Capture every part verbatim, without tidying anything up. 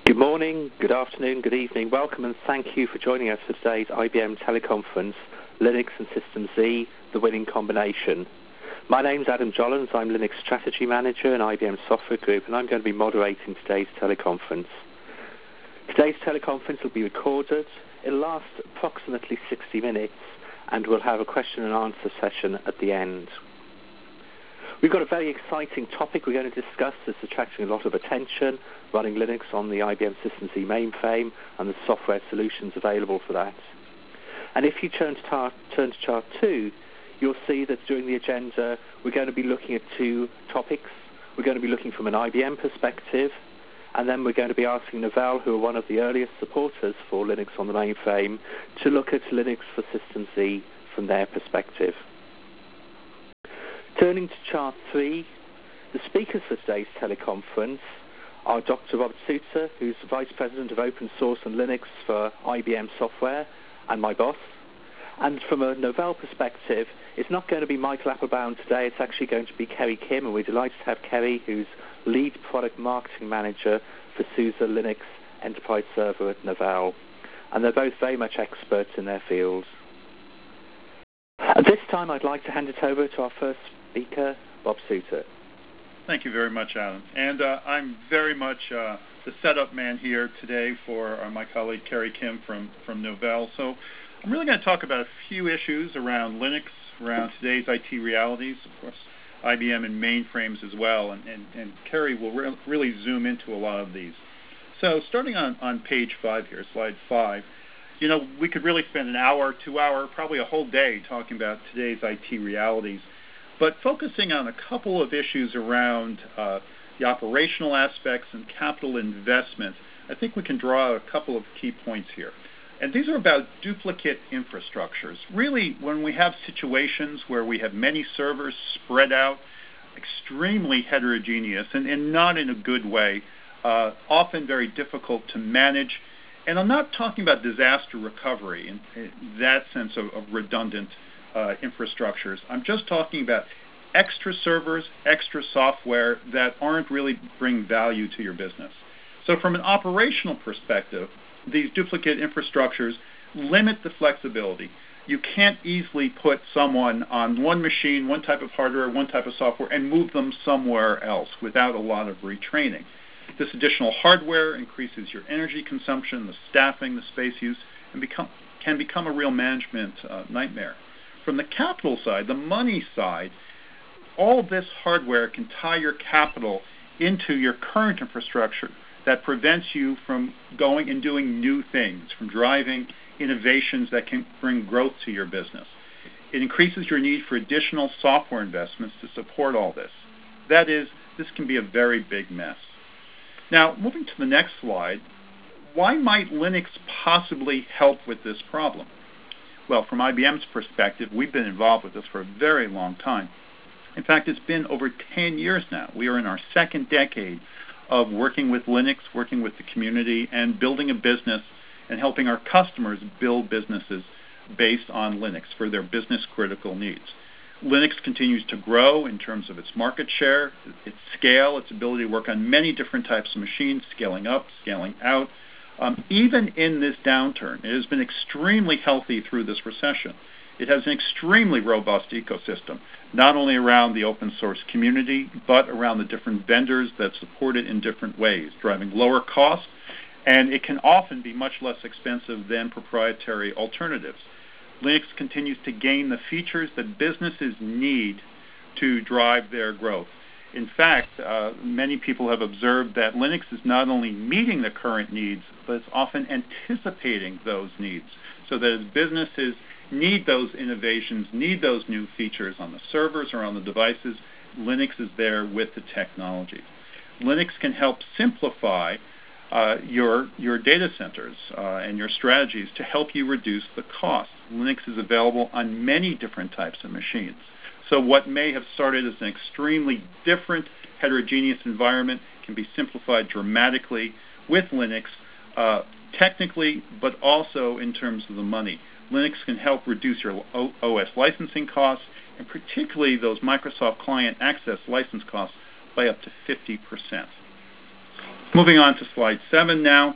Good morning, good afternoon, good evening. Welcome and thank you for joining us for today's I B M teleconference, Linux and System Z, the winning combination. My name's Adam Jollins. I'm Linux Strategy Manager in I B M Software Group, and I'm going to be moderating today's teleconference. Today's teleconference will be recorded. It'll last approximately sixty minutes, and we'll have a question and answer session at the end. We've got a very exciting topic we're going to discuss that's attracting a lot of attention, running Linux on the I B M System Z mainframe and the software solutions available for that. And if you turn to, tar- turn to chart two, you'll see that during the agenda we're going to be looking at two topics. We're going to be looking from an I B M perspective, and then we're going to be asking Novell, who are one of the earliest supporters for Linux on the mainframe, to look at Linux for System Z from their perspective. Turning to chart three, the speakers for today's teleconference are Doctor Robert Souter, who's the Vice President of Open Source and Linux for I B M Software, and my boss. And from a Novell perspective, it's not going to be Michael Applebaum today, it's actually going to be Kerry Kim, and we're delighted to have Kerry, who's Lead Product Marketing Manager for SUSE Linux Enterprise Server at Novell. And they're both very much experts in their fields. At this time, I'd like to hand it over to our first speaker, Bob Souter. Thank you very much, Alan. And uh, I'm very much uh, the setup man here today for uh, my colleague Kerry Kim from, from Novell. So I'm really going to talk about a few issues around Linux, around today's I T realities, of course, I B M and mainframes as well. And, and, and Kerry will re- really zoom into a lot of these. So starting on, on page five here, slide five, you know, we could really spend an hour, two hour, probably a whole day talking about today's I T realities. But focusing on a couple of issues around uh, the operational aspects and capital investment, I think we can draw a couple of key points here. And these are about duplicate infrastructures. Really, when we have situations where we have many servers spread out, extremely heterogeneous, and, and not in a good way, uh, often very difficult to manage. And I'm not talking about disaster recovery in, in that sense of, of redundant Uh, infrastructures. I'm just talking about extra servers, extra software that aren't really bringing value to your business. So from an operational perspective, these duplicate infrastructures limit the flexibility. You can't easily put someone on one machine, one type of hardware, one type of software, and move them somewhere else without a lot of retraining. This additional hardware increases your energy consumption, the staffing, the space use, and become, can become a real management uh, nightmare. From the capital side, the money side, all this hardware can tie your capital into your current infrastructure that prevents you from going and doing new things, from driving innovations that can bring growth to your business. It increases your need for additional software investments to support all this. That is, this can be a very big mess. Now, moving to the next slide, why might Linux possibly help with this problem? Well, from I B M's perspective, we've been involved with this for a very long time. In fact, it's been over ten years now. We are in our second decade of working with Linux, working with the community, and building a business and helping our customers build businesses based on Linux for their business-critical needs. Linux continues to grow in terms of its market share, its scale, its ability to work on many different types of machines, scaling up, scaling out. Um, even in this downturn, it has been extremely healthy through this recession. It has an extremely robust ecosystem, not only around the open source community, but around the different vendors that support it in different ways, driving lower costs, and it can often be much less expensive than proprietary alternatives. Linux continues to gain the features that businesses need to drive their growth. In fact, uh, many people have observed that Linux is not only meeting the current needs, but it's often anticipating those needs, so that as businesses need those innovations, need those new features on the servers or on the devices, Linux is there with the technology. Linux can help simplify uh, your, your data centers uh, and your strategies to help you reduce the cost. Linux is available on many different types of machines. So what may have started as an extremely different, heterogeneous environment can be simplified dramatically with Linux, uh, technically, but also in terms of the money. Linux can help reduce your O S licensing costs, and particularly those Microsoft Client Access license costs, by up to fifty percent. Moving on to slide seven now.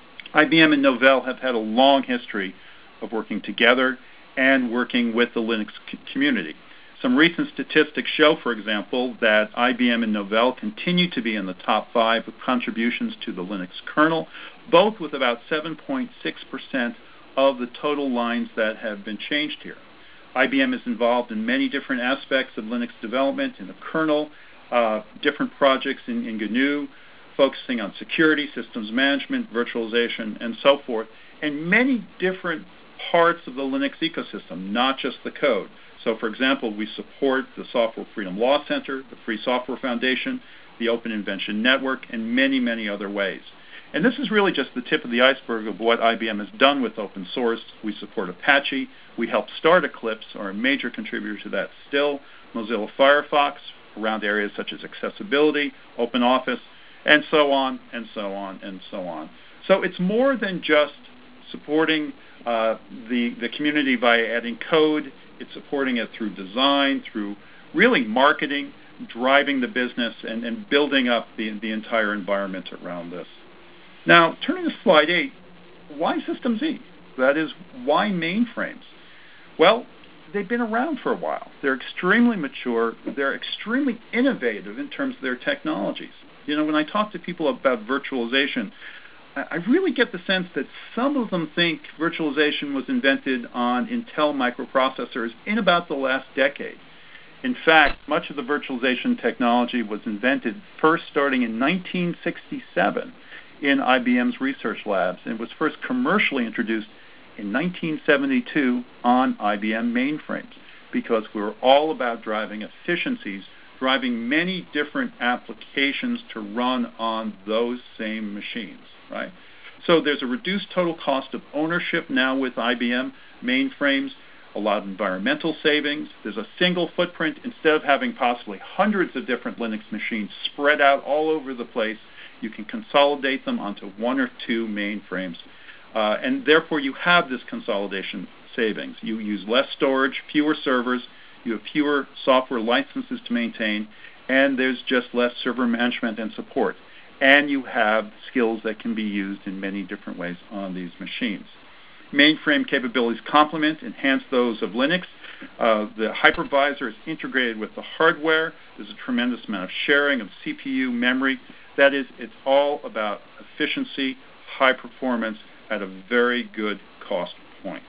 I B M and Novell have had a long history of working together and working with the Linux community. Some recent statistics show, for example, that I B M and Novell continue to be in the top five of contributions to the Linux kernel, both with about seven point six percent of the total lines that have been changed here. I B M is involved in many different aspects of Linux development in the kernel, uh, different projects in, in G N U, focusing on security, systems management, virtualization, and so forth, and many different parts of the Linux ecosystem, not just the code. So, for example, we support the Software Freedom Law Center, the Free Software Foundation, the Open Invention Network, and many, many other ways. And this is really just the tip of the iceberg of what I B M has done with open source. We support Apache. We helped start Eclipse, or a major contributor to that still, Mozilla Firefox, around areas such as accessibility, OpenOffice, and so on, and so on, and so on. So it's more than just supporting uh, the, the community by adding code. It's supporting it through design, through really marketing, driving the business, and, and building up the, the entire environment around this. Now, turning to slide eight, why System Z? That is, why mainframes? Well, they've been around for a while. They're extremely mature. They're extremely innovative in terms of their technologies. You know, when I talk to people about virtualization, I really get the sense that some of them think virtualization was invented on Intel microprocessors in about the last decade. In fact, much of the virtualization technology was invented first starting in nineteen sixty-seven in I B M's research labs, and was first commercially introduced in nineteen seventy-two on I B M mainframes, because we were all about driving efficiencies, driving many different applications to run on those same machines, right? So there's a reduced total cost of ownership now with I B M mainframes, a lot of environmental savings. There's a single footprint. Instead of having possibly hundreds of different Linux machines spread out all over the place, you can consolidate them onto one or two mainframes. Uh, and therefore, you have this consolidation savings. You use less storage, fewer servers, you have fewer software licenses to maintain, and there's just less server management and support. And you have skills that can be used in many different ways on these machines. Mainframe capabilities complement, enhance those of Linux. Uh, the hypervisor is integrated with the hardware. There's a tremendous amount of sharing of C P U, memory. That is, it's all about efficiency, high performance, at a very good cost point.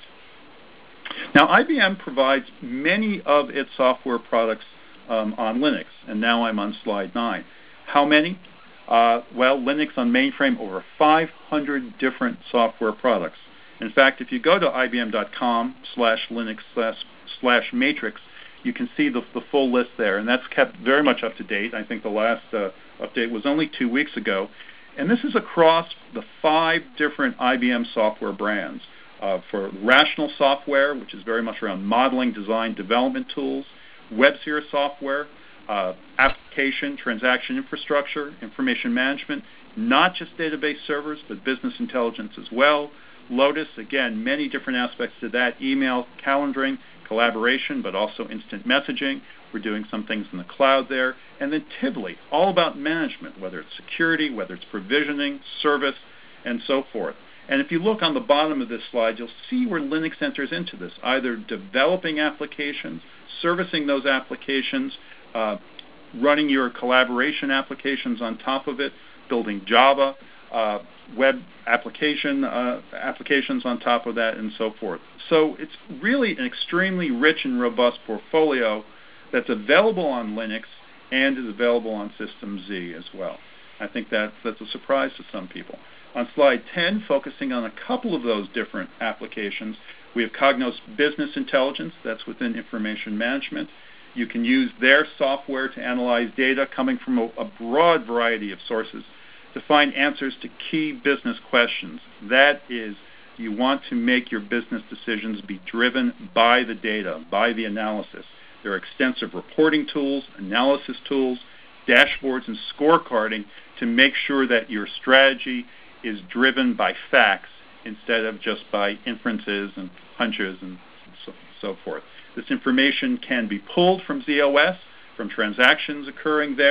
Now, I B M provides many of its software products um, on Linux, and now I'm on slide nine. How many? Uh, well, Linux on mainframe, over five hundred different software products. In fact, if you go to ibm.com slash Linux slash, slash matrix, you can see the, the full list there, and that's kept very much up to date. I think the last uh, update was only two weeks ago. And this is across the five different I B M software brands. Uh, for Rational Software, which is very much around modeling, design, development tools, WebSphere software, uh, application, transaction infrastructure, information management, not just database servers, but business intelligence as well. Lotus, again, many different aspects to that, email, calendaring, collaboration, but also instant messaging. We're doing some things in the cloud there. And then Tivoli, all about management, whether it's security, whether it's provisioning, service, and so forth. And if you look on the bottom of this slide, you'll see where Linux enters into this, either developing applications, servicing those applications, uh, running your collaboration applications on top of it, building Java, uh, web application uh, applications on top of that, and so forth. So it's really an extremely rich and robust portfolio that's available on Linux and is available on System Z as well. I think that's, that's a surprise to some people. On slide ten, focusing on a couple of those different applications, we have Cognos Business Intelligence, that's within information management. You can use their software to analyze data coming from a, a broad variety of sources to find answers to key business questions. That is, you want to make your business decisions be driven by the data, by the analysis. There are extensive reporting tools, analysis tools, dashboards, and scorecarding to make sure that your strategy is driven by facts instead of just by inferences and hunches and so, so forth. This information can be pulled from Z O S, from transactions occurring there,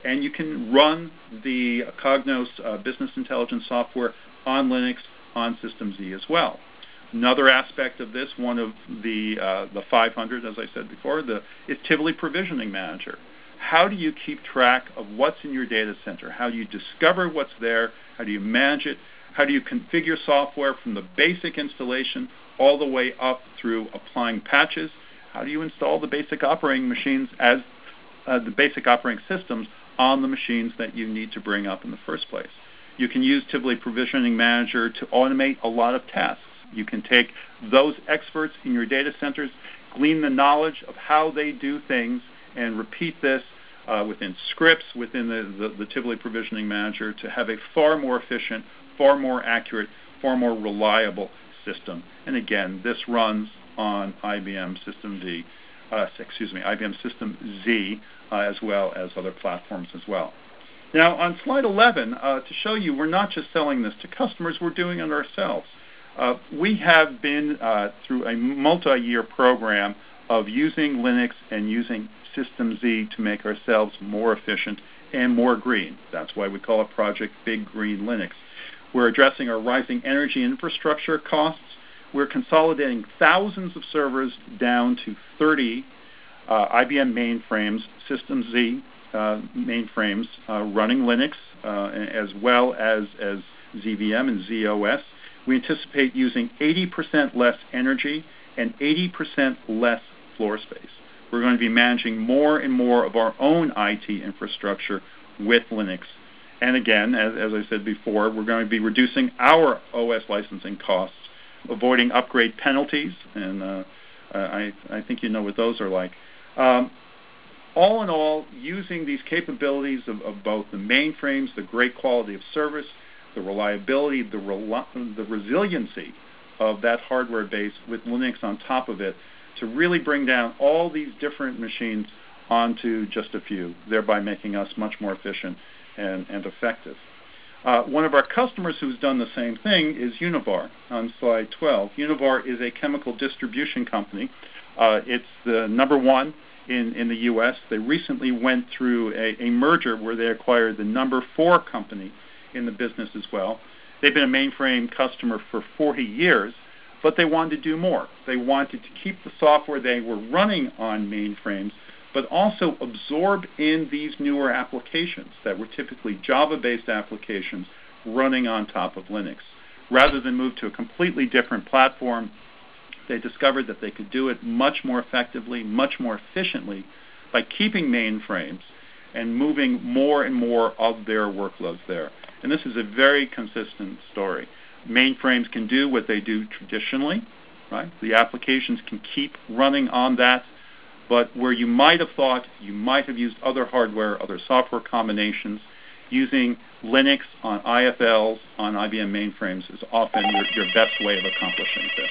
and you can run the Cognos uh, business intelligence software on Linux, on System Z as well. Another aspect of this, one of the uh, the five hundred, as I said before, the, is Tivoli Provisioning Manager. How do you keep track of what's in your data center? How do you discover what's there? How do you manage it? How do you configure software from the basic installation all the way up through applying patches? How do you install the basic operating machines as uh, the basic operating systems on the machines that you need to bring up in the first place? You can use Tivoli Provisioning Manager to automate a lot of tasks. You can take those experts in your data centers, glean the knowledge of how they do things, and repeat this uh, within scripts, within the, the, the Tivoli Provisioning Manager to have a far more efficient, far more accurate, far more reliable system. And again, this runs on I B M System D, uh, excuse me, I B M System Z, uh, as well as other platforms as well. Now, on slide eleven, uh, to show you we're not just selling this to customers, we're doing it ourselves. Uh, we have been uh, through a multi-year program of using Linux and using System Z to make ourselves more efficient and more green. That's why we call it Project Big Green Linux. We're addressing our rising energy infrastructure costs. We're consolidating thousands of servers down to thirty uh, I B M mainframes, System Z uh, mainframes uh, running Linux, uh, as well as, as Z V M and Z O S. We anticipate using eighty percent less energy and eighty percent less floor space. We're going to be managing more and more of our own I T infrastructure with Linux. And again, as, as I said before, we're going to be reducing our O S licensing costs, avoiding upgrade penalties, and uh, I, I think you know what those are like. Um, all in all, using these capabilities of, of both the mainframes, the great quality of service, the reliability, the, rel- the resiliency of that hardware base with Linux on top of it to really bring down all these different machines onto just a few, thereby making us much more efficient and, and effective. Uh, one of our customers who's done the same thing is Univar on slide twelve. Univar is a chemical distribution company. Uh, it's the number one in, in the U S. They recently went through a, a merger where they acquired the number four company in the business as well. They've been a mainframe customer for forty years, but they wanted to do more. They wanted to keep the software they were running on mainframes, but also absorb in these newer applications that were typically Java-based applications running on top of Linux. Rather than move to a completely different platform, they discovered that they could do it much more effectively, much more efficiently by keeping mainframes and moving more and more of their workloads there. And this is a very consistent story. Mainframes can do what they do traditionally, right? The applications can keep running on that, but where you might have thought you might have used other hardware, other software combinations, using Linux on I F Ls, on I B M mainframes is often your, your best way of accomplishing this.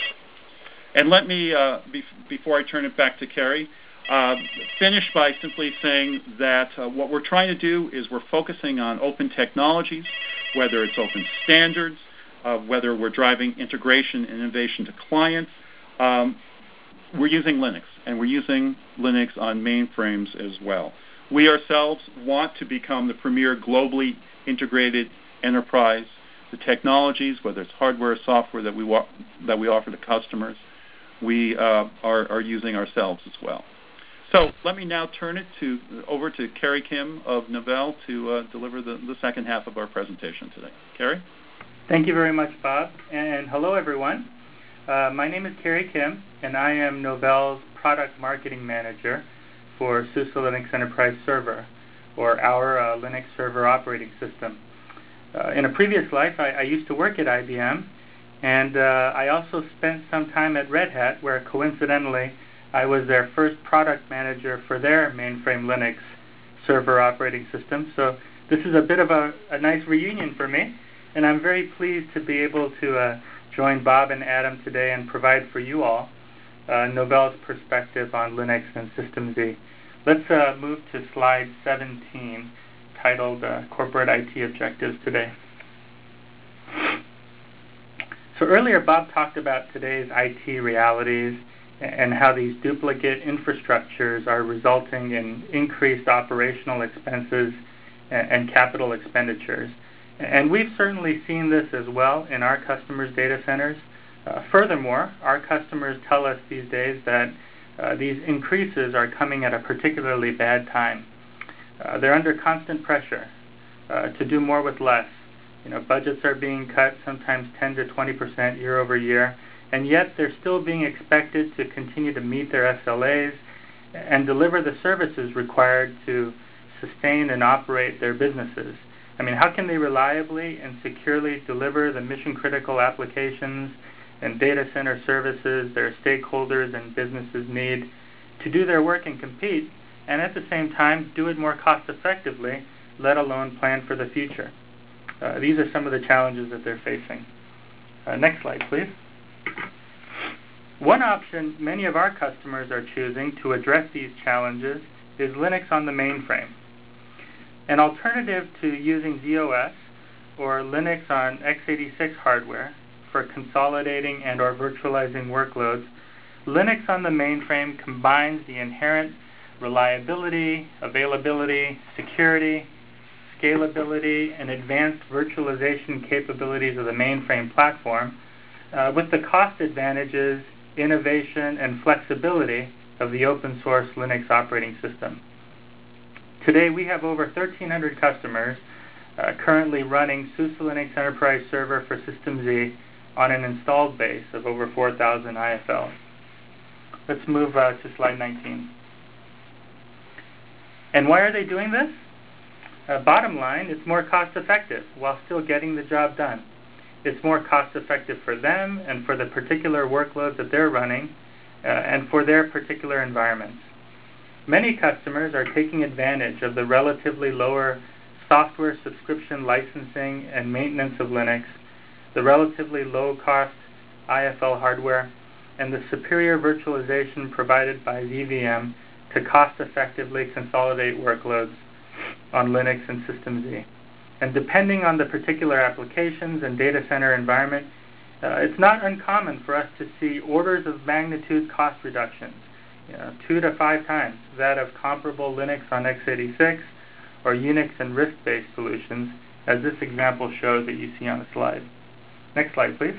And let me, uh, be, before I turn it back to Kerry, uh, finish by simply saying that uh, what we're trying to do is we're focusing on open technologies, whether it's open standards, uh, whether we're driving integration and innovation to clients. Um, we're using Linux, and we're using Linux on mainframes as well. We ourselves want to become the premier globally integrated enterprise. The technologies, whether it's hardware or software that we wa- that we offer to customers, we uh, are, are using ourselves as well. So let me now turn it to over to Kerry Kim of Novell to uh, deliver the, the second half of our presentation today. Kerry? Thank you very much, Bob, and hello, everyone. Uh, my name is Kerry Kim, and I am Novell's Product Marketing Manager for SUSE Linux Enterprise Server, or our uh, Linux Server Operating System. Uh, in a previous life, I, I used to work at I B M, and uh, I also spent some time at Red Hat, where coincidentally I was their first product manager for their mainframe Linux server operating system. So this is a bit of a, a nice reunion for me, and I'm very pleased to be able to uh, join Bob and Adam today and provide for you all uh, Novell's perspective on Linux and System Z. Let's uh, move to slide seventeen, titled uh, Corporate I T Objectives Today. So earlier, Bob talked about today's I T realities and how these duplicate infrastructures are resulting in increased operational expenses and, and capital expenditures. And we've certainly seen this as well in our customers' data centers. Uh, furthermore, our customers tell us these days that uh, these increases are coming at a particularly bad time. Uh, they're under constant pressure uh, to do more with less. You know, budgets are being cut sometimes ten to twenty percent year over year, and yet they're still being expected to continue to meet their S L As and deliver the services required to sustain and operate their businesses. I mean, how can they reliably and securely deliver the mission-critical applications and data center services their stakeholders and businesses need to do their work and compete, and at the same time do it more cost-effectively, let alone plan for the future? Uh, these are some of the challenges that they're facing. Uh, next slide, please. One option many of our customers are choosing to address these challenges is Linux on the mainframe. An alternative to using z O S or Linux on x eighty-six hardware for consolidating and or virtualizing workloads, Linux on the mainframe combines the inherent reliability, availability, security, scalability, and advanced virtualization capabilities of the mainframe platform uh, with the cost advantages, innovation, and flexibility of the open source Linux operating system. Today we have over thirteen hundred customers uh, currently running SUSE Linux Enterprise Server for System Z on an installed base of over four thousand I F Ls. Let's move uh, to slide nineteen. And why are they doing this? Uh, bottom line, it's more cost effective while still getting the job done. It's more cost effective for them and for the particular workloads that they're running uh, and for their particular environments. Many customers are taking advantage of the relatively lower software subscription licensing and maintenance of Linux, the relatively low-cost I F L hardware, and the superior virtualization provided by Z V M to cost-effectively consolidate workloads on Linux and System Z. And depending on the particular applications and data center environment, uh, it's not uncommon for us to see orders of magnitude cost reductions, you know, two to five times that of comparable Linux on x eighty-six or Unix and RISC-based solutions, as this example shows that you see on the slide. Next slide, please.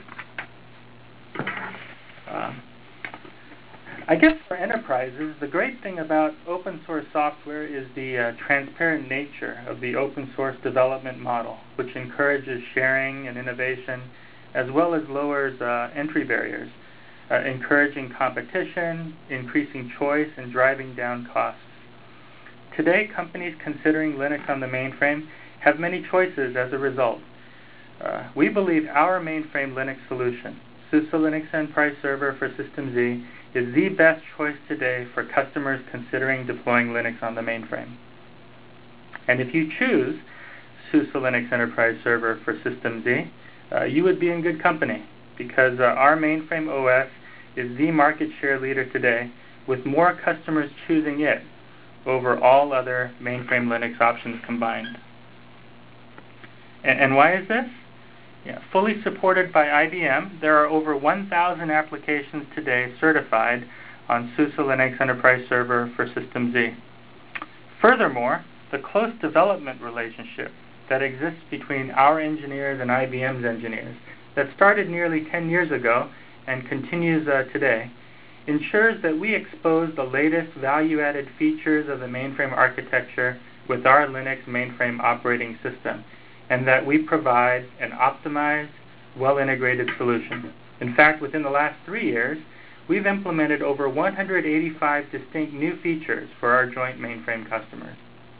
Uh, I guess for enterprises, the great thing about open source software is the uh, transparent nature of the open source development model, which encourages sharing and innovation, as well as lowers uh, entry barriers, uh, encouraging competition, increasing choice, and driving down costs. Today, companies considering Linux on the mainframe have many choices as a result. Uh, we believe our mainframe Linux solution, SUSE Linux Enterprise Server for System Z, is the best choice today for customers considering deploying Linux on the mainframe. And if you choose SUSE Linux Enterprise Server for System Z, uh, you would be in good company, because uh, our mainframe O S is the market share leader today, with more customers choosing it over all other mainframe Linux options combined. And, and why is this? Yeah, fully supported by I B M, there are over one thousand applications today certified on SUSE Linux Enterprise Server for System Z. Furthermore, the close development relationship that exists between our engineers and I B M's engineers, that started nearly ten years ago and continues uh, today, ensures that we expose the latest value-added features of the mainframe architecture with our Linux mainframe operating system, and that we provide an optimized, well-integrated solution. In fact, within the last three years, we've implemented over one hundred eighty-five distinct new features for our joint mainframe customers.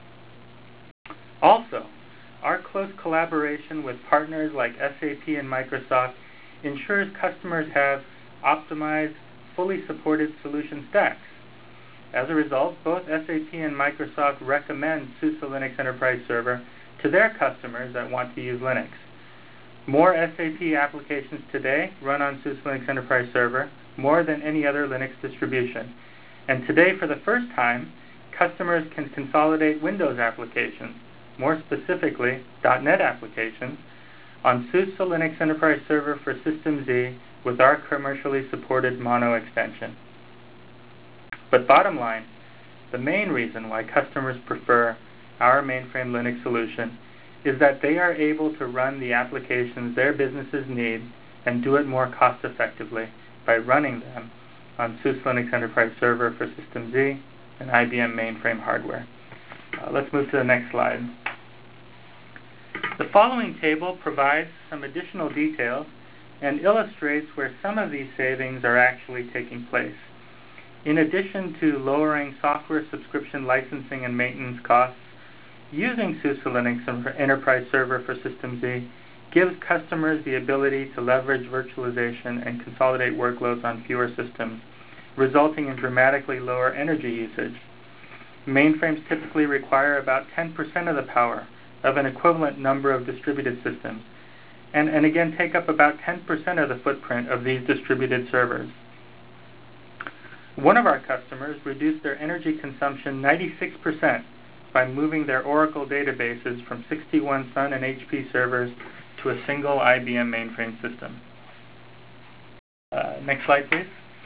Also, our close collaboration with partners like S A P and Microsoft ensures customers have optimized, fully supported solution stacks. As a result, both S A P and Microsoft recommend SUSE Linux Enterprise Server to their customers that want to use Linux. More S A P applications today run on SUSE Linux Enterprise Server, more than any other Linux distribution. And today, for the first time, customers can consolidate Windows applications, more specifically .NET applications, on SUSE Linux Enterprise Server for System Z with our commercially supported Mono extension. But bottom line, the main reason why customers prefer our mainframe Linux solution, is that they are able to run the applications their businesses need and do it more cost effectively by running them on SUSE Linux Enterprise Server for System Z and I B M mainframe hardware. Uh, let's move to the next slide. The following table provides some additional details and illustrates where some of these savings are actually taking place. In addition to lowering software subscription licensing and maintenance costs, using SUSE Linux Enterprise Server for System Z gives customers the ability to leverage virtualization and consolidate workloads on fewer systems, resulting in dramatically lower energy usage. Mainframes typically require about ten percent of the power of an equivalent number of distributed systems, and, and again take up about ten percent of the footprint of these distributed servers. One of our customers reduced their energy consumption ninety-six percent by moving their Oracle databases from sixty-one Sun and H P servers to a single I B M mainframe system. Uh, next slide, please.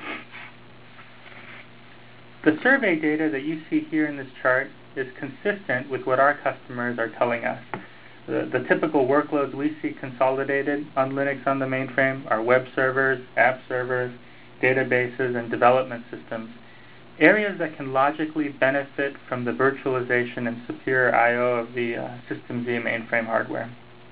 The survey data that you see here in this chart is consistent with what our customers are telling us. The, the typical workloads we see consolidated on Linux on the mainframe are web servers, app servers, databases, and development systems, areas that can logically benefit from the virtualization and superior I O of the uh, System Z mainframe hardware.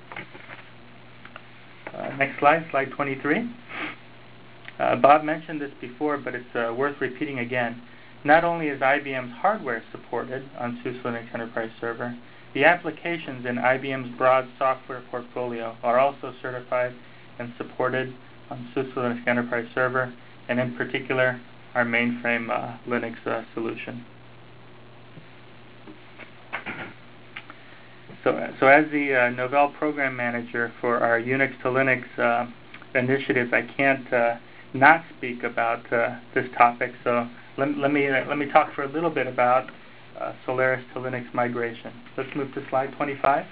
Uh, next slide, slide twenty-three. Uh, Bob mentioned this before, but it's uh, worth repeating again. Not only is I B M's hardware supported on SUSE Linux Enterprise Server, the applications in I B M's broad software portfolio are also certified and supported on SUSE Linux Enterprise Server, and in particular, our mainframe uh, Linux uh, solution. So, so as the uh, Novell Program Manager for our Unix to Linux uh, initiatives, I can't uh, not speak about uh, this topic. So let, let me uh, let me talk for a little bit about uh, Solaris to Linux migration. Let's move to slide twenty-five.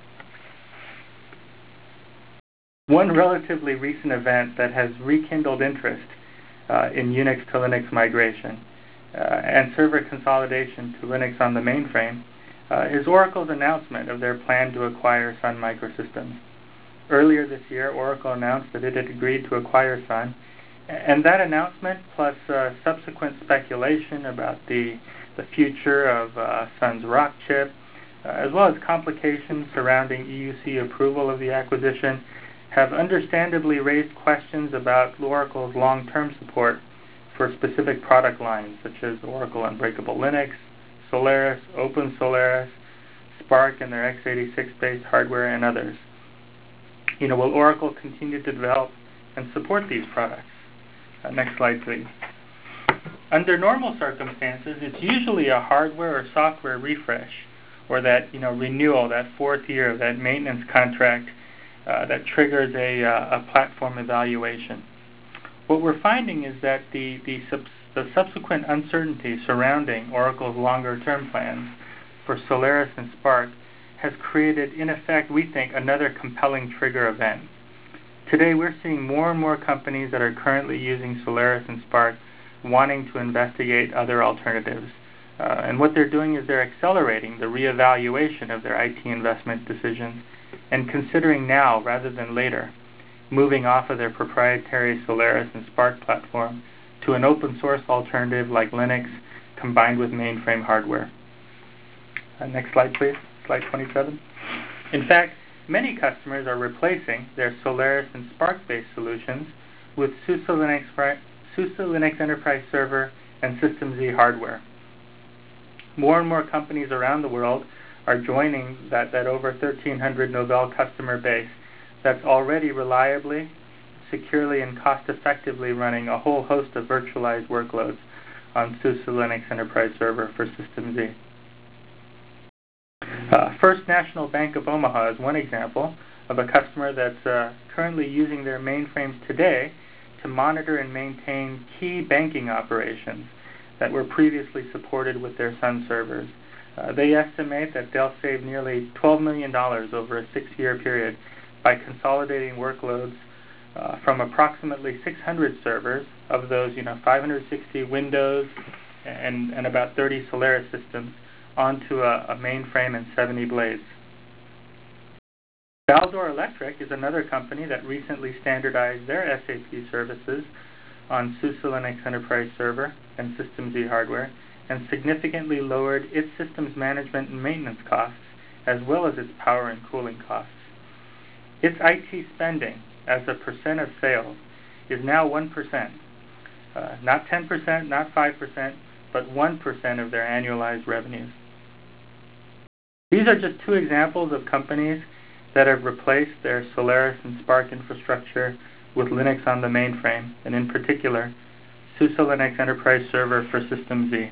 One relatively recent event that has rekindled interest uh, in Unix to Linux migration uh, and server consolidation to Linux on the mainframe uh, is Oracle's announcement of their plan to acquire Sun Microsystems. Earlier this year, Oracle announced that it had agreed to acquire Sun, and that announcement, plus uh, subsequent speculation about the, the future of uh, Sun's Rock chip, uh, as well as complications surrounding E U C approval of the acquisition, have understandably raised questions about Oracle's long-term support for specific product lines, such as Oracle Unbreakable Linux, Solaris, Open Solaris, Spark and their x eighty-six-based hardware, and others. You know, will Oracle continue to develop and support these products? Uh, next slide, please. Under normal circumstances, it's usually a hardware or software refresh, or that you know renewal, that fourth year of that maintenance contract uh, that triggers a, uh, a platform evaluation. What we're finding is that the the, subs the subsequent uncertainty surrounding Oracle's longer-term plans for Solaris and Spark has created, in effect, we think, another compelling trigger event. Today, we're seeing more and more companies that are currently using Solaris and Spark wanting to investigate other alternatives. Uh, and what they're doing is they're accelerating the reevaluation of their I T investment decisions and considering now rather than later moving off of their proprietary Solaris and Spark platform to an open source alternative like Linux combined with mainframe hardware. Uh, next slide, please. Slide twenty-seven. In fact, many customers are replacing their Solaris and Spark-based solutions with SUSE Linux, SUSE Linux Enterprise Server and System Z hardware. More and more companies around the world are joining that, that over thirteen hundred Novell customer base that's already reliably, securely, and cost-effectively running a whole host of virtualized workloads on SUSE Linux Enterprise Server for System Z. Uh, First National Bank of Omaha is one example of a customer that's uh, currently using their mainframes today to monitor and maintain key banking operations that were previously supported with their Sun servers. Uh, they estimate that they'll save nearly twelve million dollars over a six-year period by consolidating workloads uh, from approximately six hundred servers, of those, you know, five hundred sixty Windows and, and about thirty Solaris systems, onto a, a mainframe and seventy blades. Baldor Electric is another company that recently standardized their S A P services on SUSE Linux Enterprise Server and System Z hardware and significantly lowered its systems management and maintenance costs as well as its power and cooling costs. Its I T spending as a percent of sales is now one percent. Uh, not ten percent, not five percent, but one percent of their annualized revenues. These are just two examples of companies that have replaced their Solaris and SPARC infrastructure with Linux on the mainframe, and in particular, SUSE Linux Enterprise Server for System Z.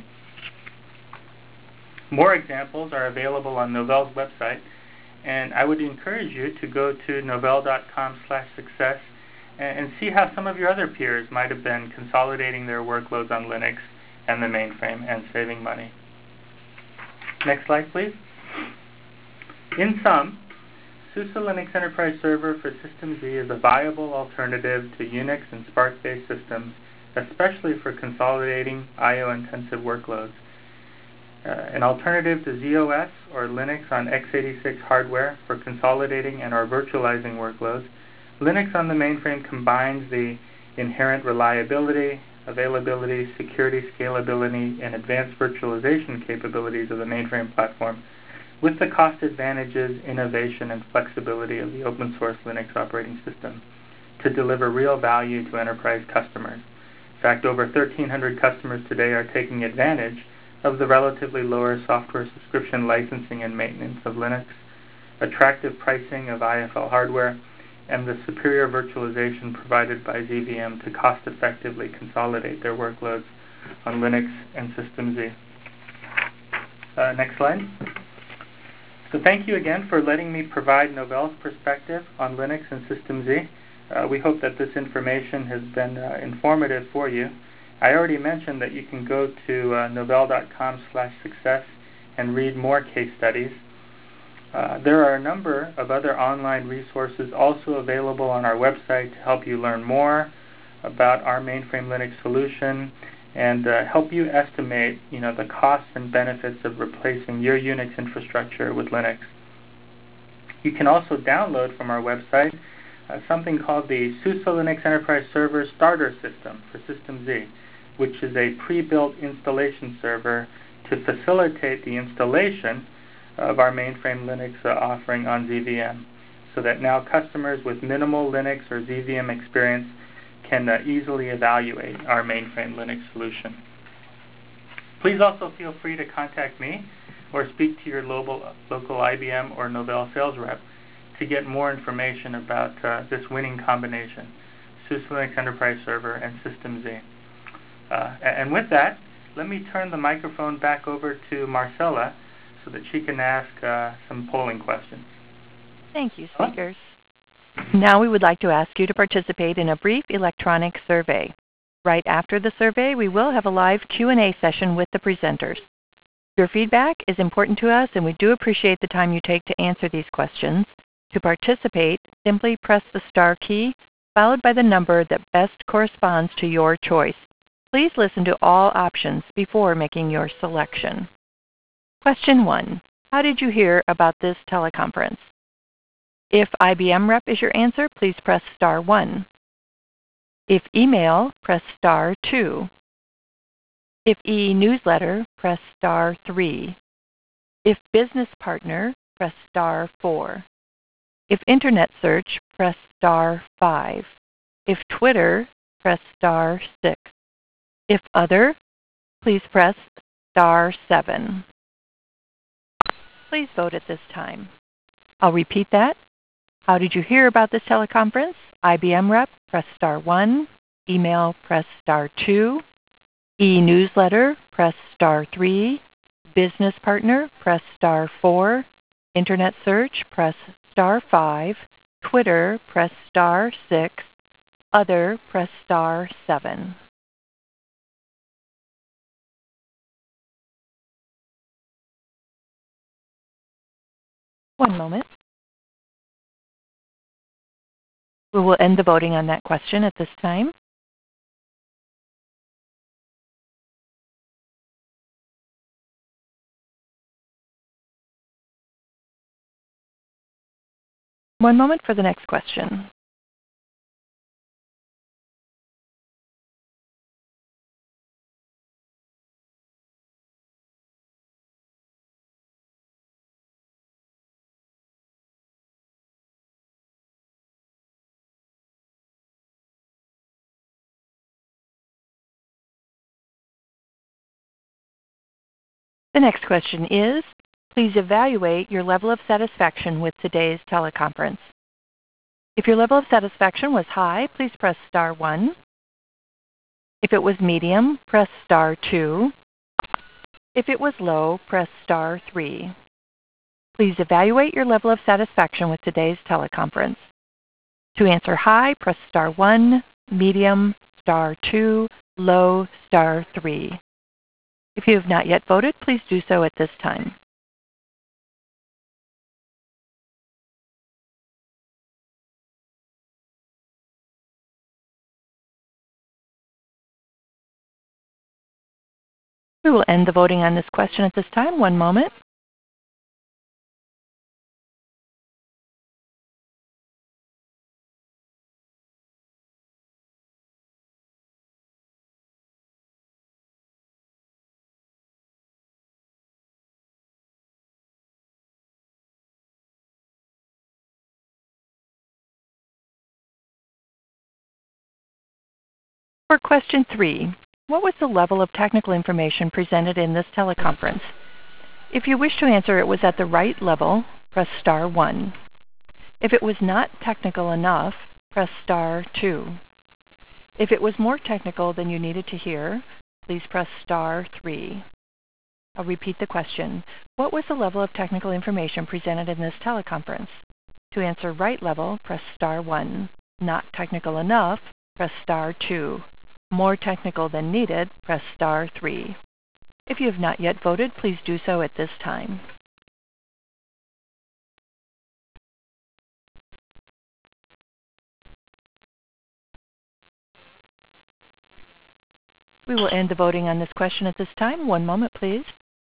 More examples are available on Novell's website, and I would encourage you to go to novell dot com slash success and see how some of your other peers might have been consolidating their workloads on Linux and the mainframe and saving money. Next slide, please. In sum, SUSE Linux Enterprise Server for System Z is a viable alternative to Unix and SPARC-based systems, especially for consolidating I O-intensive workloads. Uh, an alternative to Z O S or Linux on x eighty-six hardware for consolidating and or virtualizing workloads, Linux on the mainframe combines the inherent reliability, availability, security, scalability, and advanced virtualization capabilities of the mainframe platform with the cost advantages, innovation, and flexibility of the open source Linux operating system to deliver real value to enterprise customers. In fact, over thirteen hundred customers today are taking advantage of the relatively lower software subscription licensing and maintenance of Linux, attractive pricing of I F L hardware, and the superior virtualization provided by Z V M to cost-effectively consolidate their workloads on Linux and System Z. Uh, next slide. So thank you again for letting me provide Novell's perspective on Linux and System Z. Uh, we hope that this information has been uh, informative for you. I already mentioned that you can go to uh, novell dot com slash success and read more case studies. Uh, there are a number of other online resources also available on our website to help you learn more about our mainframe Linux solution and uh, help you estimate, you know, the costs and benefits of replacing your Unix infrastructure with Linux. You can also download from our website uh, something called the SUSE Linux Enterprise Server Starter System for System Z, which is a pre-built installation server to facilitate the installation of our mainframe Linux uh, offering on Z V M, so that now customers with minimal Linux or Z V M experience can uh, easily evaluate our mainframe Linux solution. Please also feel free to contact me or speak to your local, local I B M or Novell sales rep to get more information about uh, this winning combination, SUSE Linux Enterprise Server and System Z. Uh, and with that, let me turn the microphone back over to Marcella so that she can ask uh, some polling questions. Thank you, speakers. Now we would like to ask you to participate in a brief electronic survey. Right after the survey, we will have a live Q and A session with the presenters. Your feedback is important to us, and we do appreciate the time you take to answer these questions. To participate, simply press the star key, followed by the number that best corresponds to your choice. Please listen to all options before making your selection. Question one. How did you hear about this teleconference? If I B M rep is your answer, please press star one. If email, press star two. If e-newsletter, press star three. If business partner, press star four. If internet search, press star five. If Twitter, press star six. If other, please press star seven. Please vote at this time. I'll repeat that. How did you hear about this teleconference? I B M rep, press star one. Email, press star two. E-newsletter, press star three. Business partner, press star four. Internet search, press star five. Twitter, press star six. Other, press star seven. One moment. We will end the voting on that question at this time. One moment for the next question. The next question is, please evaluate your level of satisfaction with today's teleconference. If your level of satisfaction was high, please press star one. If it was medium, press star two. If it was low, press star three. Please evaluate your level of satisfaction with today's teleconference. To answer high, press star one, medium, star two, low, star three. If you have not yet voted, please do so at this time. We will end the voting on this question at this time. One moment. For question three, what was the level of technical information presented in this teleconference? If you wish to answer it was at the right level, press star one. If it was not technical enough, press star two. If it was more technical than you needed to hear, please press star three. I'll repeat the question. What was the level of technical information presented in this teleconference? To answer right level, press star one. Not technical enough, press star two. More technical than needed, press star three. If you have not yet voted, please do so at this time. We will end the voting on this question at this time. One moment, please.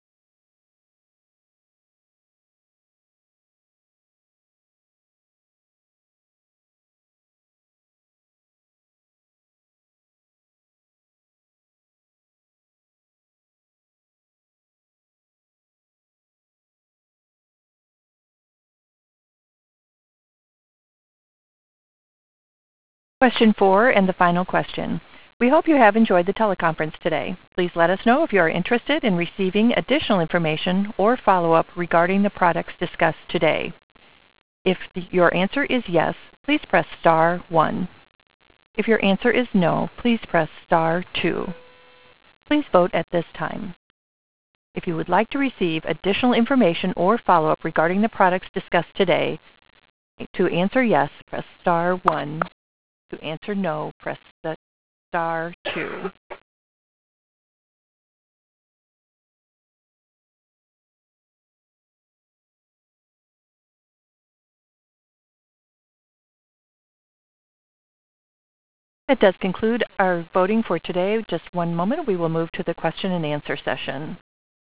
Question four and the final question. We hope you have enjoyed the teleconference today. Please let us know if you are interested in receiving additional information or follow-up regarding the products discussed today. If the, your answer is yes, please press star one. If your answer is no, please press star two. Please vote at this time. If you would like to receive additional information or follow-up regarding the products discussed today, to answer yes, press star one. To answer no, press the star two. That does conclude our voting for today. Just one moment, we will move to the question and answer session.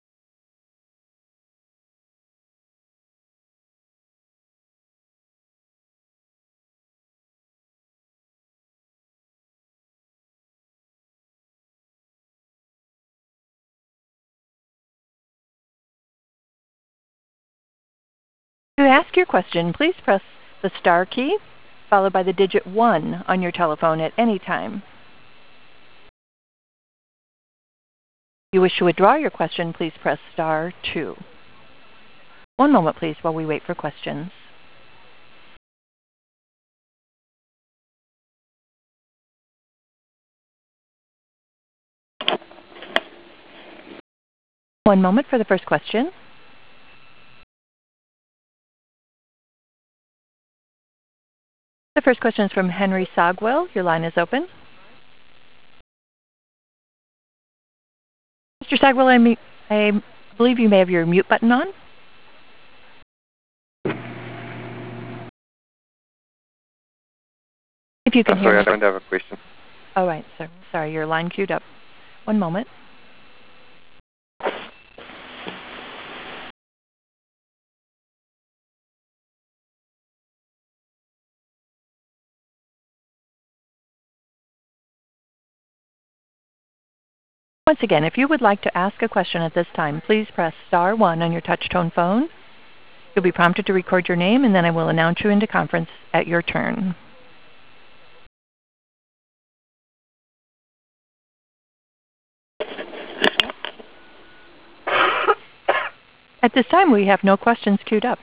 To ask your question, please press the star key, followed by the digit one on your telephone at any time. If you wish to withdraw your question, please press star two. One moment, please, while we wait for questions. One moment for the first question. The first question is from Henry Sogwell. Your line is open. Mister Sogwell, I, may, I believe you may have your mute button on. If you can I'm hear sorry, me. I don't have a question. All right, sir. Sorry, your line queued up. One moment. Once again, if you would like to ask a question at this time, please press star one on your touch-tone phone. You'll be prompted to record your name, and then I will announce you into conference at your turn. At this time, we have no questions queued up.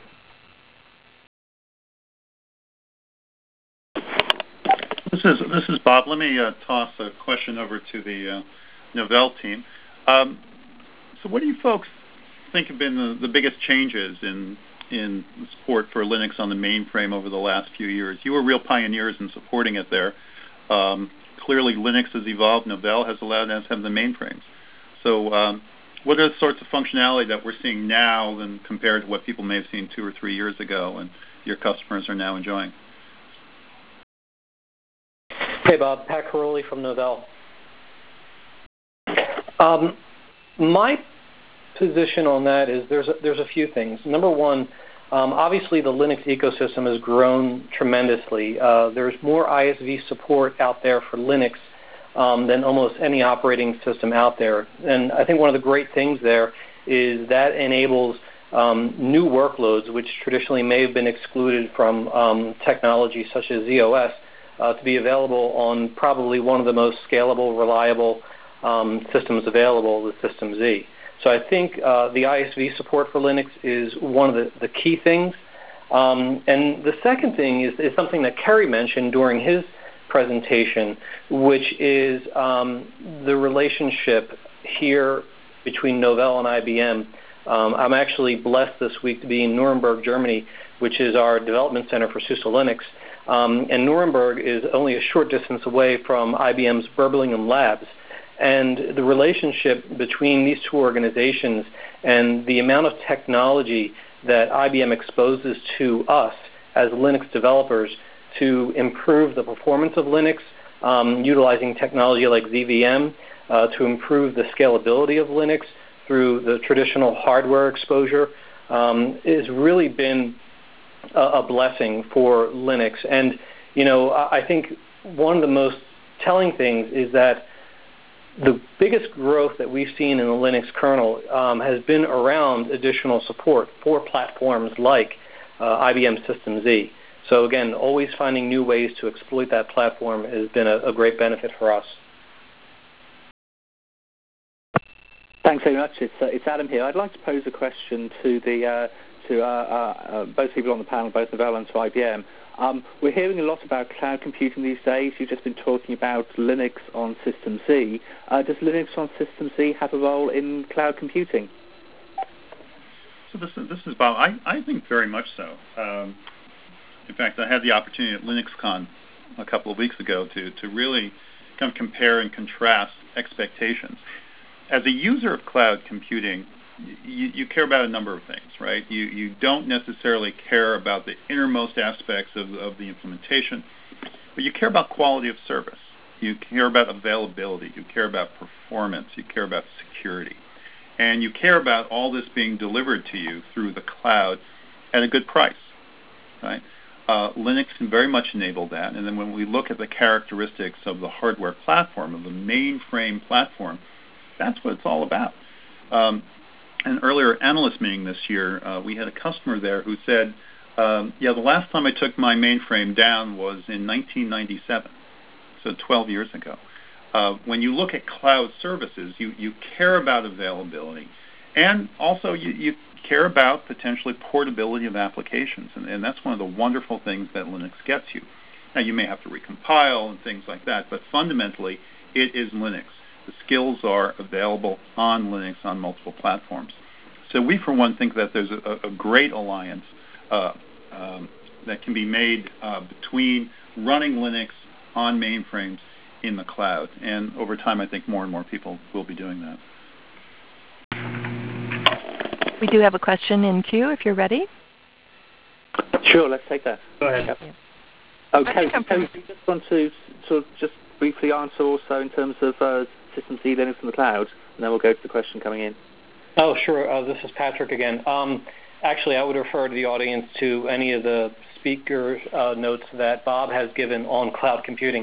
This is this is Bob. Let me uh, toss a question over to the uh, Novell team. Um, so, what do you folks think have been the, the biggest changes in in support for Linux on the mainframe over the last few years? You were real pioneers in supporting it there. Um, clearly, Linux has evolved. Novell has allowed us to have the mainframes. So, um, what are the sorts of functionality that we're seeing now than compared to what people may have seen two or three years ago and your customers are now enjoying? Hey, Bob. Pat Caroli from Novell. Um, my position on that is there's a, there's a few things. Number one, um, obviously the Linux ecosystem has grown tremendously. Uh, there's more I S V support out there for Linux um, than almost any operating system out there. And I think one of the great things there is that enables um, new workloads, which traditionally may have been excluded from um, technology such as Z O S, Uh, to be available on probably one of the most scalable, reliable um, systems available, the System Z. So I think uh, the I S V support for Linux is one of the, the key things. Um, and the second thing is, is something that Kerry mentioned during his presentation, which is um, the relationship here between Novell and I B M. Um, I'm actually blessed this week to be in Nuremberg, Germany, which is our development center for SUSE Linux. Um, and Nuremberg is only a short distance away from I B M's Berbelingen Labs. And the relationship between these two organizations and the amount of technology that I B M exposes to us as Linux developers to improve the performance of Linux, um, utilizing technology like Z V M, uh, to improve the scalability of Linux through the traditional hardware exposure, um, has really been a blessing for Linux. And, you know, I think one of the most telling things is that the biggest growth that we've seen in the Linux kernel um, has been around additional support for platforms like uh, I B M System Z. So, again, always finding new ways to exploit that platform has been a, a great benefit for us. Thanks very much. It's, uh, it's Adam here. I'd like to pose a question to the uh, to uh, uh, uh, both people on the panel, both Novell and to I B M. Um, we're hearing a lot about cloud computing these days. You've just been talking about Linux on System Z. Uh, does Linux on System Z have a role in cloud computing? So this is, this is Bob. I, I think very much so. Um, in fact, I had the opportunity at LinuxCon a couple of weeks ago to, to really kind of compare and contrast expectations. As a user of cloud computing, You, you care about a number of things, right? You you don't necessarily care about the innermost aspects of, of the implementation, but you care about quality of service. You care about availability. You care about performance. You care about security. And you care about all this being delivered to you through the cloud at a good price, right? Uh, Linux can very much enable that. And then when we look at the characteristics of the hardware platform, of the mainframe platform, that's what it's all about. Um, An earlier analyst meeting this year, uh, we had a customer there who said, um, yeah, the last time I took my mainframe down was in nineteen ninety-seven, so twelve years ago. Uh, when you look at cloud services, you, you care about availability, and also you, you care about potentially portability of applications, and, and that's one of the wonderful things that Linux gets you. Now, you may have to recompile and things like that, but fundamentally, it is Linux. The skills are available on Linux on multiple platforms. So we, for one, think that there's a, a great alliance uh, um, that can be made uh, between running Linux on mainframes in the cloud. And over time, I think more and more people will be doing that. We do have a question in queue if you're ready. Sure, let's take that. Go ahead. Yep. Okay, so you just want to sort of just briefly answer also in terms of uh, System Z, Linux in the cloud, and then we'll go to the question coming in. Oh, sure. Uh, this is Patrick again. Um, actually, I would refer to the audience to any of the speaker uh, notes that Bob has given on cloud computing.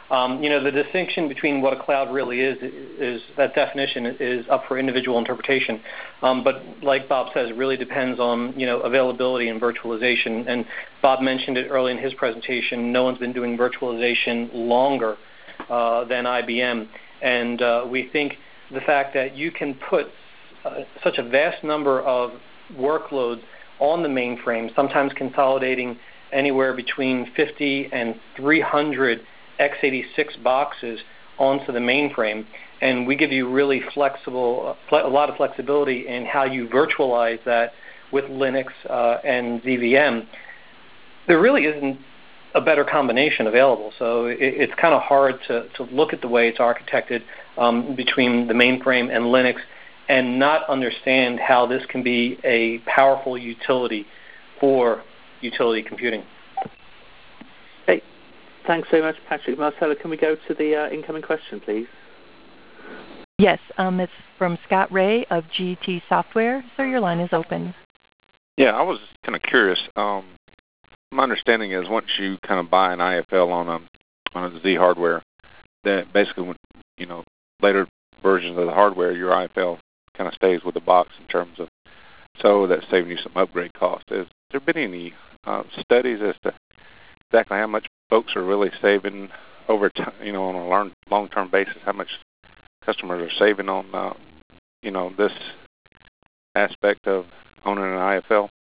Um, you know, the distinction between what a cloud really is, is that definition is up for individual interpretation. Um, but like Bob says, it really depends on, you know, availability and virtualization. And Bob mentioned it early in his presentation. No one's been doing virtualization longer uh, than I B M. And uh, we think the fact that you can put uh, such a vast number of workloads on the mainframe, sometimes consolidating anywhere between fifty and three hundred x eighty-six boxes onto the mainframe, and we give you really flexible, a lot of flexibility in how you virtualize that with Linux uh, and Z V M. There really isn't a better combination available, so it, it's kind of hard to, to look at the way it's architected um, between the mainframe and Linux and not understand how this can be a powerful utility for utility computing. Hey, thanks so much, Patrick. Marcella, can we go to the uh, incoming question, please? Yes, um, it's from Scott Ray of G T Software. Sir, your line is open. Yeah, I was kind of curious. Um, my understanding is once you kind of buy an I F L on a on a Z hardware, that basically, when, you know, later versions of the hardware, your I F L kind of stays with the box in terms of, so that's saving you some upgrade costs. Has there been any uh, studies as to exactly how much folks are really saving over time, you know, on a long, long-term basis, how much customers are saving on, uh, you know, this aspect of owning an I F L?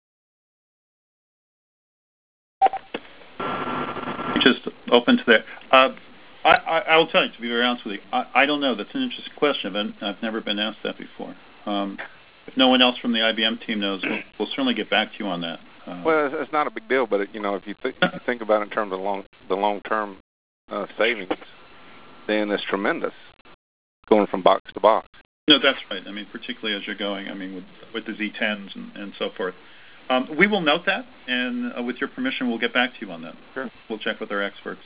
Just open to that. Uh, I, I, I will tell you, to be very honest with you, I, I don't know. That's an interesting question. I've, I've never been asked that before. Um, if no one else from the I B M team knows, we'll, we'll certainly get back to you on that. Uh, well, it's, it's not a big deal, but it, you know, if you, th- if you think about it in terms of long, the long-term uh, savings, then it's tremendous going from box to box. No, that's right. I mean, particularly as you're going, I mean, with, with the Z tens and, and so forth. Um, we will note that, and uh, with your permission, we'll get back to you on that. Sure. We'll check with our experts.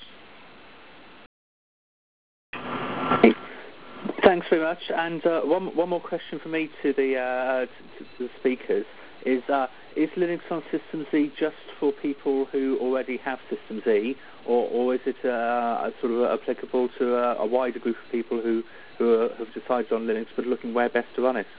Thanks very much. And uh, one one more question for me to the uh, to, to the speakers is: uh, is Linux on System Z just for people who already have System Z, or, or is it uh, sort of applicable to a, a wider group of people who who are, have decided on Linux but looking where best to run it?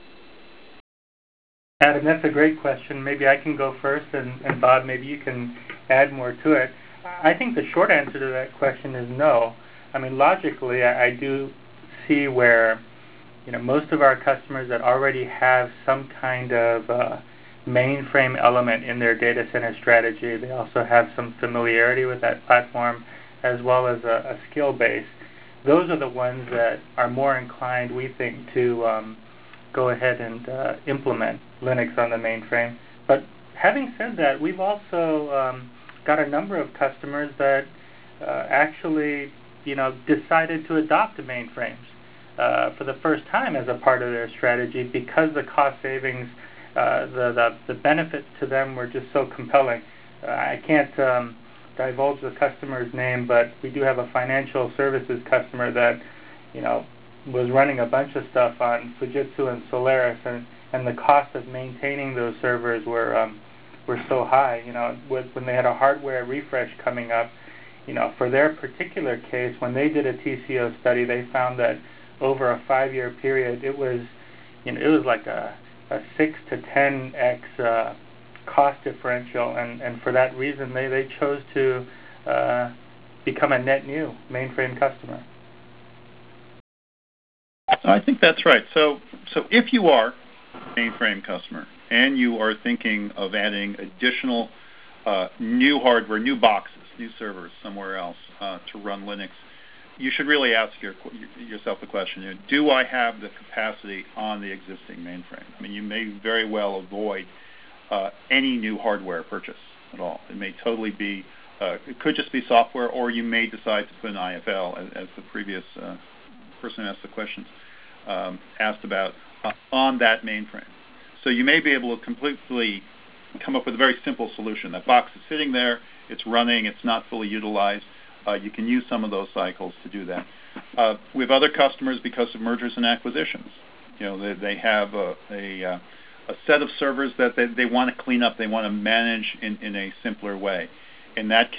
Adam, that's a great question. Maybe I can go first, and, and Bob, maybe you can add more to it. I think the short answer to that question is no. I mean, logically, I, I do see where, you know, most of our customers that already have some kind of uh, mainframe element in their data center strategy, they also have some familiarity with that platform as well as a, a skill base. Those are the ones that are more inclined, we think, to um, go ahead and uh, implement Linux on the mainframe. But having said that, we've also um, got a number of customers that uh, actually, you know, decided to adopt the mainframes uh, for the first time as a part of their strategy because the cost savings, uh, the, the the benefits to them were just so compelling. Uh, I can't um, divulge the customer's name, but we do have a financial services customer that, you know, was running a bunch of stuff on Fujitsu and Solaris, and, and the cost of maintaining those servers were um, were so high. You know, with, when they had a hardware refresh coming up, you know, for their particular case, when they did a T C O study, they found that over a five-year period, it was, you know, it was like a, a six to ten x uh, cost differential, and, and for that reason, they, they chose to uh, become a net new mainframe customer. I think that's right. So, so if you are a mainframe customer and you are thinking of adding additional uh, new hardware, new boxes, new servers somewhere else uh, to run Linux, you should really ask your, yourself the question, you know, do I have the capacity on the existing mainframe? I mean, you may very well avoid uh, any new hardware purchase at all. It may totally be, uh, it could just be software, or you may decide to put an I F L, as, as the previous uh, person who asked the questions um, asked about, uh, on that mainframe. So you may be able to completely come up with a very simple solution. That box is sitting there, it's running, it's not fully utilized. Uh, you can use some of those cycles to do that. Uh, we have other customers because of mergers and acquisitions. You know, they, they have a, a, uh, a set of servers that they, they want to clean up, they want to manage in, in a simpler way. In that case,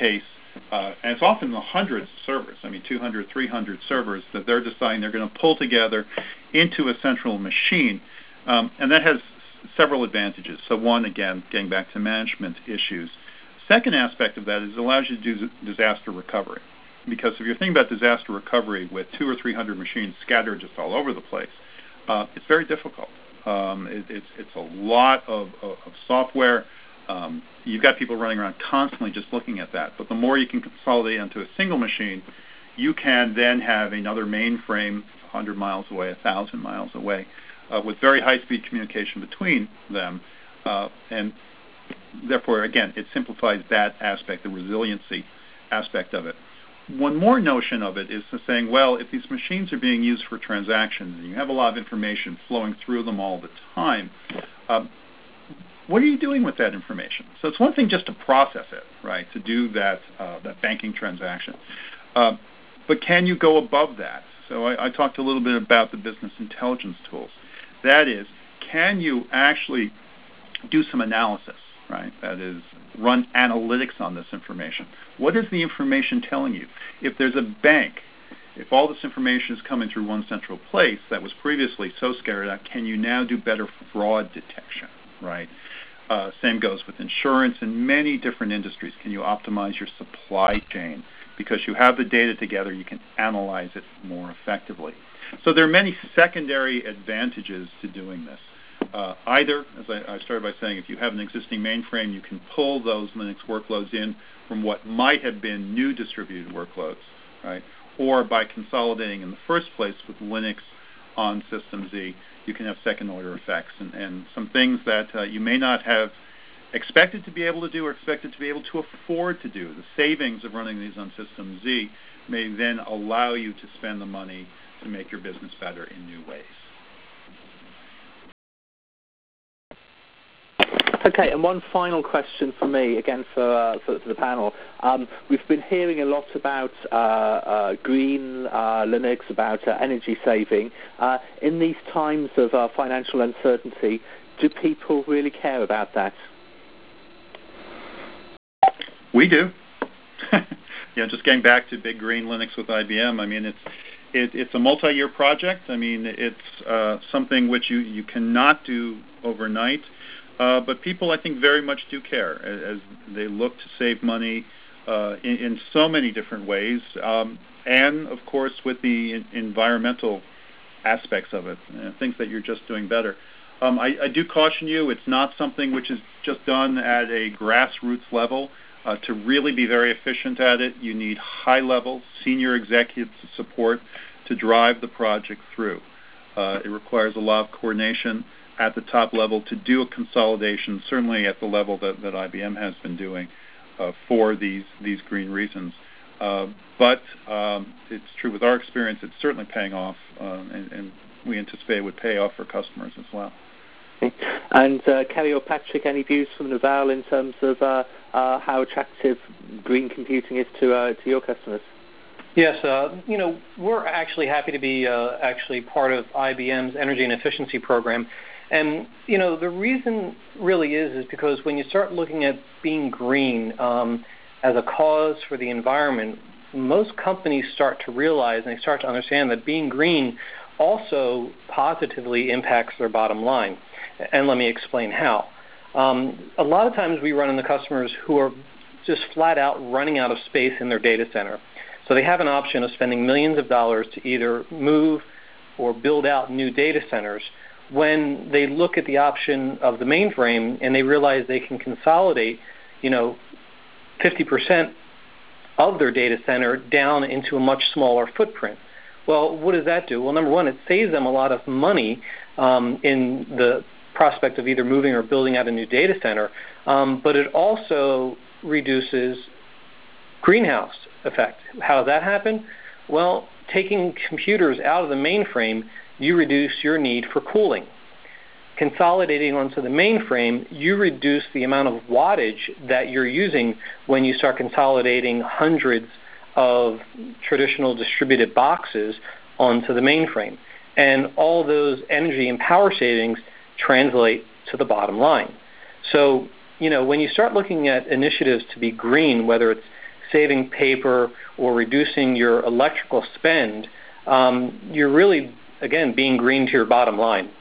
Uh, and it's often the hundreds of servers, I mean two hundred, three hundred servers that they're deciding they're going to pull together into a central machine. Um, and that has several advantages. So one, again, getting back to management issues. Second aspect of that is it allows you to do disaster recovery. Because if you're thinking about disaster recovery with two or three hundred machines scattered just all over the place, uh, it's very difficult. Um, it, it's, it's a lot of, of, of software. Um, you've got people running around constantly just looking at that. But the more you can consolidate onto a single machine, you can then have another mainframe one hundred miles away, one thousand miles away, uh, with very high-speed communication between them. Uh, and therefore, again, it simplifies that aspect, the resiliency aspect of it. One more notion of it is to saying, well, if these machines are being used for transactions and you have a lot of information flowing through them all the time, um, what are you doing with that information? So it's one thing just to process it, right, to do that uh, that banking transaction. Uh, but can you go above that? So I, I talked a little bit about the business intelligence tools. That is, can you actually do some analysis, right? That is, run analytics on this information. What is the information telling you? If there's a bank, if all this information is coming through one central place that was previously so scattered out, can you now do better fraud detection, right? Uh, same goes with insurance and many different industries. Can you optimize your supply chain? Because you have the data together, you can analyze it more effectively. So there are many secondary advantages to doing this. Uh, either, as I, I started by saying, if you have an existing mainframe, you can pull those Linux workloads in from what might have been new distributed workloads, right? Or by consolidating in the first place with Linux on System Z, you can have second-order effects and, and some things that uh, you may not have expected to be able to do or expected to be able to afford to do. The savings of running these on System Z may then allow you to spend the money to make your business better in new ways. Okay, and one final question for me, again for, uh, for, for the panel. Um, we've been hearing a lot about uh, uh, green uh, Linux, about uh, energy saving. Uh, in these times of uh, financial uncertainty, do people really care about that? We do. You know, just getting back to Big Green Linux with I B M, I mean, it's it, it's a multi-year project. I mean, it's uh, something which you, you cannot do overnight. Uh, but people, I think, very much do care as, as they look to save money uh, in, in so many different ways, um, and, of course, with the in- environmental aspects of it, uh, things that you're just doing better. Um, I, I do caution you, it's not something which is just done at a grassroots level. Uh, to really be very efficient at it, you need high-level senior executive support to drive the project through. Uh, it requires a lot of coordination at the top level to do a consolidation, certainly at the level that, that I B M has been doing uh, for these these green reasons. Uh, but um, it's true with our experience, it's certainly paying off, uh, and, and we anticipate it would pay off for customers as well. Okay. And uh, Kerry or Patrick, any views from Novell in terms of uh, uh, how attractive green computing is to uh, to your customers? Yes, uh, you know, we're actually happy to be uh, actually part of I B M's Energy and Efficiency Program. And, you know, the reason really is is because when you start looking at being green um, as a cause for the environment, most companies start to realize and they start to understand that being green also positively impacts their bottom line. And let me explain how. Um, a lot of times we run into customers who are just flat out running out of space in their data center. So they have an option of spending millions of dollars to either move or build out new data centers. When they look at the option of the mainframe and they realize they can consolidate, you know, fifty percent of their data center down into a much smaller footprint. Well, what does that do? Well, number one, it saves them a lot of money um, in the prospect of either moving or building out a new data center, um, but it also reduces greenhouse effect. How does that happen? Well, taking computers out of the mainframe, you reduce your need for cooling. Consolidating onto the mainframe, you reduce the amount of wattage that you're using when you start consolidating hundreds of traditional distributed boxes onto the mainframe. And all those energy and power savings translate to the bottom line. So, you know, when you start looking at initiatives to be green, whether it's saving paper or reducing your electrical spend, um, you're really, again, being green to your bottom line.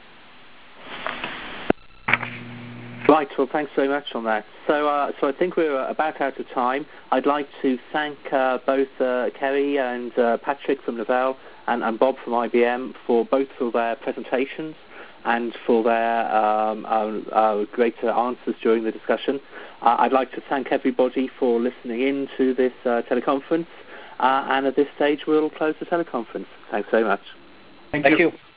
Right, well, thanks very much on that. So uh, so I think we're about out of time. I'd like to thank uh, both uh, Kerry and uh, Patrick from Novell and, and Bob from I B M for both for their presentations and for their um, uh, uh, great answers during the discussion. Uh, I'd like to thank everybody for listening in to this uh, teleconference, uh, and at this stage we'll close the teleconference. Thanks very much. Thank, thank you. you.